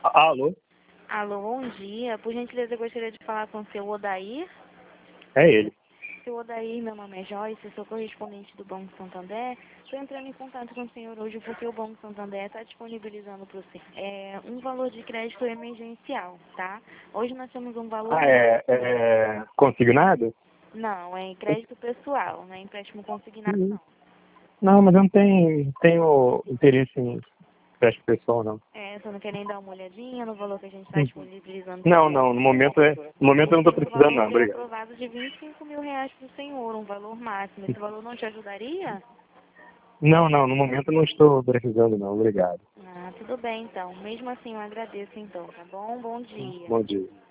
Alô? Alô, bom dia. Por gentileza, eu gostaria de falar com o seu Odair. É ele. Seu Odair, meu nome é Joyce, eu sou correspondente do Banco Santander. Estou entrando em contato com o senhor hoje porque o Banco Santander está disponibilizando para você um valor de crédito emergencial, tá? Hoje nós temos um valor... Consignado? Não, é crédito pessoal, não é empréstimo consignado, não. Não, mas eu não tenho interesse em empréstimo pessoal, não. Você não quer nem dar uma olhadinha no valor que a gente está Hum. disponibilizando? Não, no momento eu não estou O precisando, valor não. foi Obrigado. aprovado de R$ 25.000 para o senhor, um valor máximo. Esse valor não te ajudaria? Não, no momento eu não estou precisando, não. Obrigado. Tudo bem então. Mesmo assim eu agradeço então, tá bom? Bom dia. Bom dia.